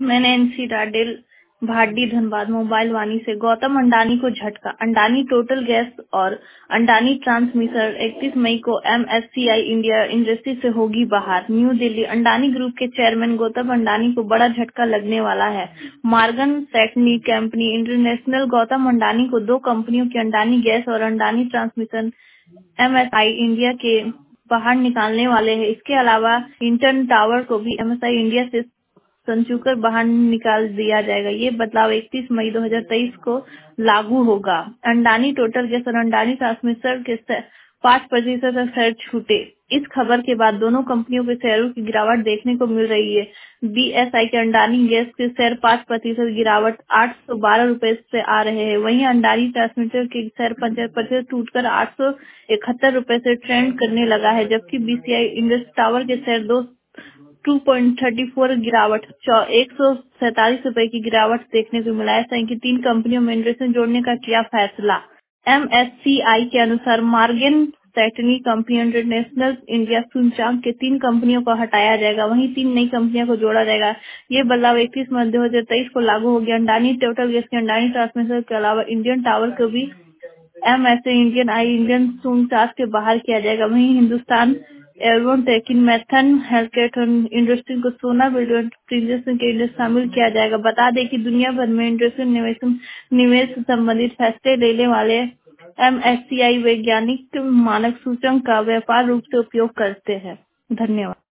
मैंने एनसी डाडेल भाडी धनबाद मोबाइल वाणी से गौतम अंडानी को झटका। अंडानी टोटल गैस और अंडानी ट्रांसमिशन 31 मई को एमएससीआई इंडिया इंडस्ट्री से होगी बाहर। न्यू दिल्ली। अंडानी ग्रुप के चेयरमैन गौतम अंडानी को बड़ा झटका लगने वाला है। Morgan Stanley company international Gautam Adani को दो कंपनियों की अंडानी गैस और अंडानी ट्रांसमिशन एमएसआई इंडिया के बाहर निकालने वाले हैं। इसके अलावा इंटर्न टावर को भी एमएसआई इंडिया से संचूकर बाहर निकाल दिया जाएगा। ये बदलाव 31 मई 2023 को लागू होगा। अंडानी टोटल गैस और अंडानी ट्रांसमिशन के 5% तक शेयर छूटे। इस खबर के बाद दोनों कंपनियों के शेयरों की गिरावट देखने को मिल रही है। बीएसई के अंडानी गैस के शेयर 5% गिरावट 812 रुपए से आ रहे हैं। वहीं अंडानी ट्रांसमिशन के शेयर 50% टूटकर 871 रुपए से ट्रेंड करने लगा है, जबकि बीसीआई इंडस्ट्री टावर के शेयर 2.34 गिरावट 147 रुपए की गिरावट देखने को मिला है। ऐसा है कि तीन कंपनियों में इंडस्ट्री जोड़ने का किया फैसला। एमएससीआई के अनुसार Morgan Stanley company international India सूचकांक के 3 कंपनियों को हटाया जाएगा, वहीं 3 नई कंपनियों को जोड़ा जाएगा। ये बदलाव 31 मई 2023 को लागू हो गया। अंडानी टोटल गैस के अंडानी ट्रांसमिशन के अलावा इंडियन टावर को भी एमएसए इंडियन आई इंडियन सूचकांक के बाहर किया जाएगा। वहीं हिंदुस्तान एयरबोन टेकिन मैथन हेल्थकेयर इंडस्ट्री को सोना बिलियन प्रीमियम के इंडेक्स शामिल किया जाएगा। बता दें कि दुनिया भर में इंडस्ट्री निवेश संबंधित फैसले लेने वाले एमएससीआई वैज्ञानिक मानक सूचकांक का व्यापक रूप से उपयोग करते हैं। धन्यवाद।